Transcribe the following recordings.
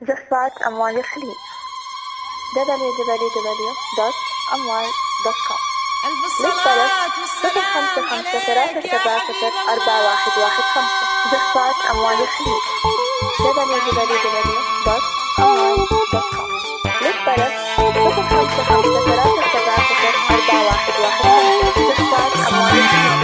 زفات أموال الخليج www.amwal.com. ألف الصلاة والسلام عليك يا حبيب الله. زفات أموال الخليج www.amwal.com. للطلب 0553741115. زفات أموال الخليج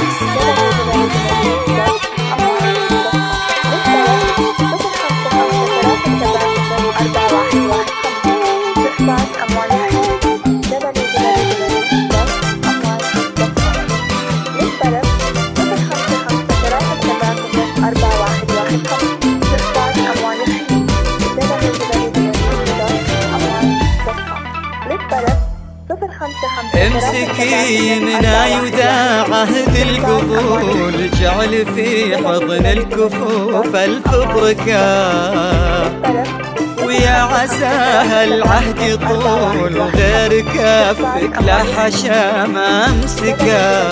امسكي يمنا يوداع عهد القبول، جعل في حضن الكفوف الف بركة، ويا عساها العهد يطول وغير كفك لا حشا ما امسكه،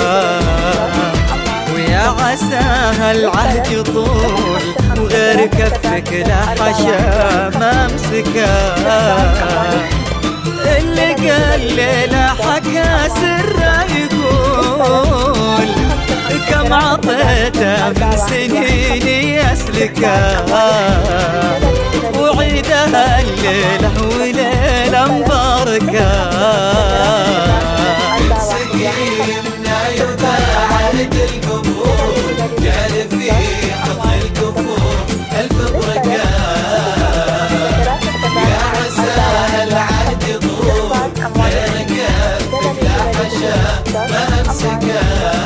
ويا عساها العهد يطول وغير كفك لا حشا ما امسكه. اللي قال ليلة حكى سره يقول كم عطيته من سنين يسلكه، وعيدها الليلة وليلة مباركة. سكيننا يوداع عهد القبول، جعل في حضن الكفور الف بركة، يا عساها العهد يطول غير كفك لا حشا ما امسكه.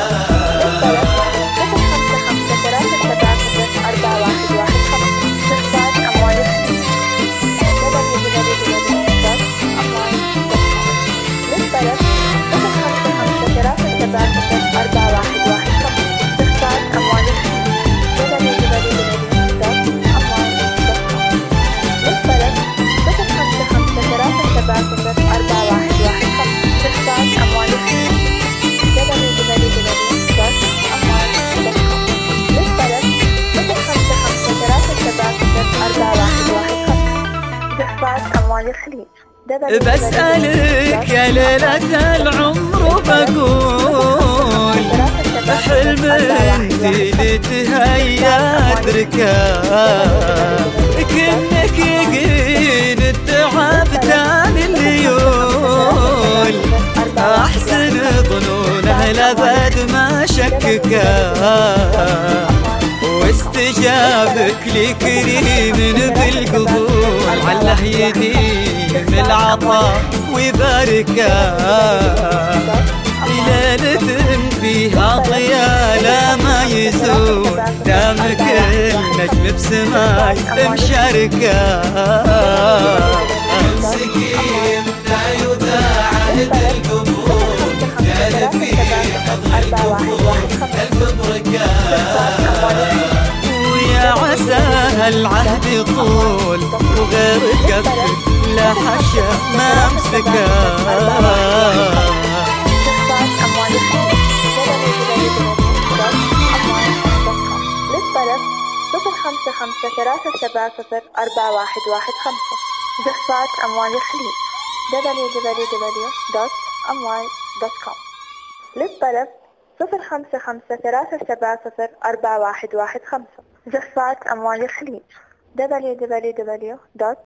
بسألك يا ليلة العمر بقول حلم انتي لتهيا ادركه، كنك يقين التعب تاني الليول، احسن ظنونه لابد ما شككه، واستجابك لكريم بالقبول عله يديم العطاء ويباركه. ليلة فيها ضياء لا ما يزول، دامك النجم بسماي مشاركه. سكيننا يوداع عهد القبول، جعل في حضن الكفور الف بركة، ويا عساها العهد يطول وغير كفك لا حشا ما امسكه. للطلب 0553741115. زفات أموال الخليج www.amwal.com. للطلب 0553741115. زفات أموال الخليج www.